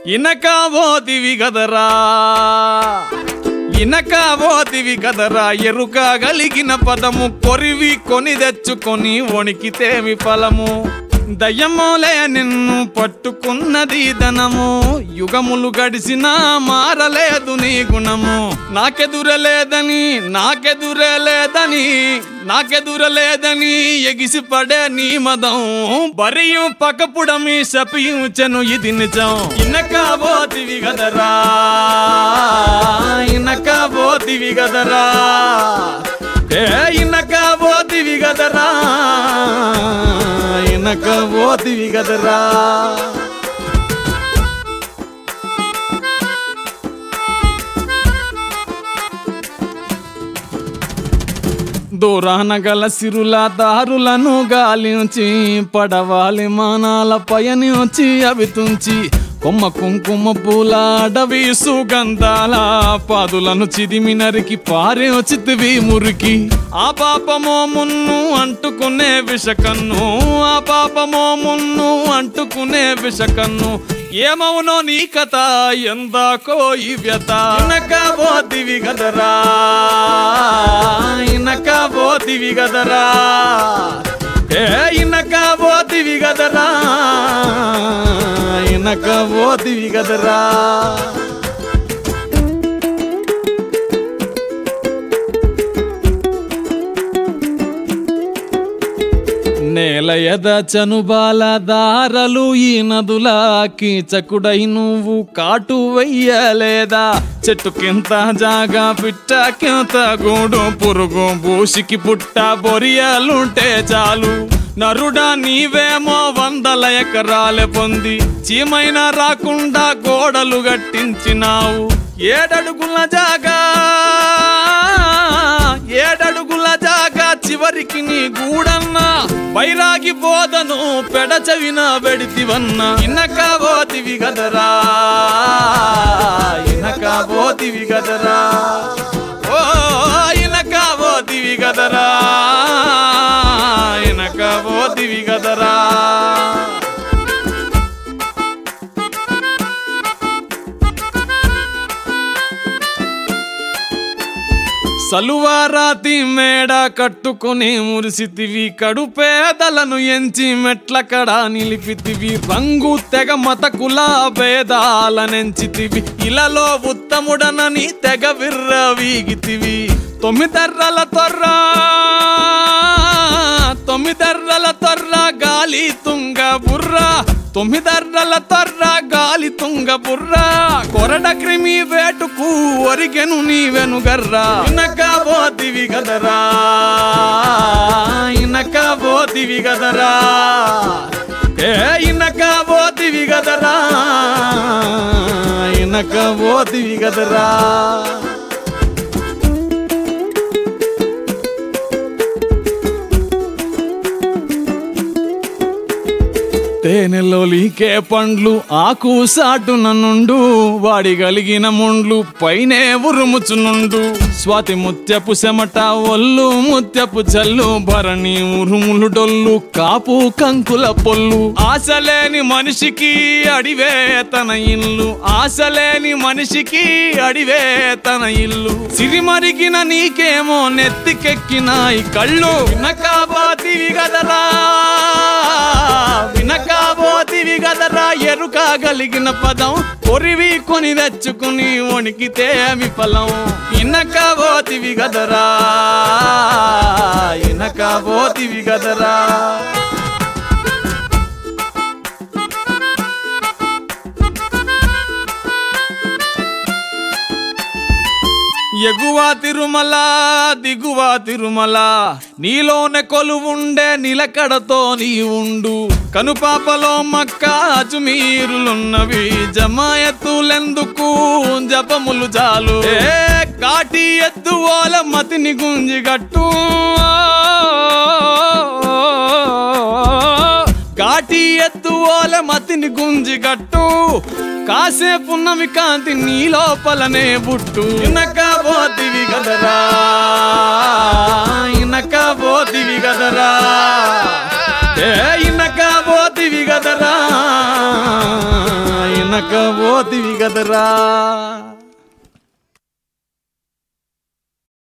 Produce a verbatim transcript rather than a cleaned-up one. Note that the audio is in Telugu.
ఇనక పోతివి గదరా ఇనక పోతివి గదరా ఎరుక గలిగిన పదము కొరివి కొని తెచ్చుకొని వణికితేవి ఫలము దయ్యమోలే నిన్ను పట్టుకున్నది ధనము యుగములు గడిసినా మారలేదు నీ గుణము నాకెదురలేదని నాకెదురలేదని నాకెదురలేదని ఎగిసిపడే నీ మదం బరియు పకపుడమి శపించెను ఇది నిజం ఇనక పోతివి గదరా ఇనక పోతివి గదరా ఏ ఇనక పోతివి గదరా ఇనక పోతివి గదరా దూరాన గల సిరుల దారులను గాలించి పడవాలి మానాల పయనించి అవి తుంచి కొమ్మ కుంకుమ పూల అడవి సుగంధాల పాదులను చిదిమి నరికి పారే చితివి మురికి ఆ పాపమో మున్ను అంటుకునే విషకన్ను ఆ పాపమో మున్ను అంటుకునే విషకన్ను ఏమవునో నీ కథ ఎందాకో ఈ వ్యత ఇనక పోతివి గదరా ఇనక పోతివి గదరా ఏ ఇనక పోతివి గదరా ఇనక పోతివి గదరా నేల ఎద చనుబాల దారలు ఈ నదులా కీచకుడై నువ్వు కాటు వెయ్యలేదా చెట్టుకింత జాగా పిట్టకింత గూడు పురుగు బూసికి పుట్ట బొరియలుంటే చాలు నరుడా నీవేమో వందల ఎకరాలే పొంది చీమైన రాకుండా గోడలు గట్టించినావు ఏడడుగుల జాగా ఏడడుగుల జాగా చివరికి నీ గూడన్నా వైరాగి బోధను పెడచవిన వెడితివన్నా ఇనక పోతివి గదరా ఇనక పోతివి గదరా ఓ ఇనక పోతివి గదరా ఇనక పోతివి గదరా సలువారాతి మేడ కట్టుకుని మురిసితివి కడుపేదలను ఎంచి మెట్ల కడా నిలిపితివి రంగు తెగ మత కుల భేదాలనెంచితివి ఇలలో ఉత్తముడనని తెగ విర్ర వీగితివి తొమ్మిదర్రల తొర్రా తొమ్మిదర్రల తొర్ర గాలి తుంగ బుర్రా తొమ్మిదర్రల తొర్ర గాలి తుంగ బుర్రా కొరడ క్రిమి వేటుకు ఒరిగెను నీ వెనుగర్రా ఇనక పోతివి గదరా ఇనక పోతివి గదరా ఏ ఇనక పోతివి గదరా ఇనక పోతివి గదరా తేనెలో లీకే పండ్లు ఆకు సాటున నుండు వాడి గలిగిన ముండ్లు పైనే ఉరుముచునుండు స్వాతి ముత్యపు చెమట ఒల్లు ముత్యపు చల్లు భరణి ఉరుములు డొల్లు కాపు కంకుల పొల్లు ఆశలేని మనిషికి అడివే తన ఇల్లు ఆశలేని మనిషికి అడివే తన ఇల్లు సిరిమరిగిన నీకేమో నెత్తికెక్కినాయి కళ్ళు ఇనక పోతివి గదరా ఇనక పోతివి గదరా ఎరుక గలిగిన పదం కొరివి కొని తెచ్చుకుని వణికితే అవి ఫలం ఇనక పోతివి గదరా ఇనక పోతివి గదరా ఎగువ తిరుమల దిగువ తిరుమల నీలోనే కొలువుండే నిలకడతో నీ ఉండు కనుపాపలో మక్క అజుమీరులున్నవి జమాయతులెందుకు జపములు చాలు ఏ కాటి ఎద్దు ఓల మతిని గుంజి గట్టు కాటి ఎద్దు ఓల మతిని గుంజి గట్టు కాసేపున్నవి కాంతి నీ లోపలనే బుట్టు ఇనక పోతివి గదరా ఇనక పోతివి గదరా ఏ ఇనక పోతివి గదరా ఇనక పోతివి కదరా.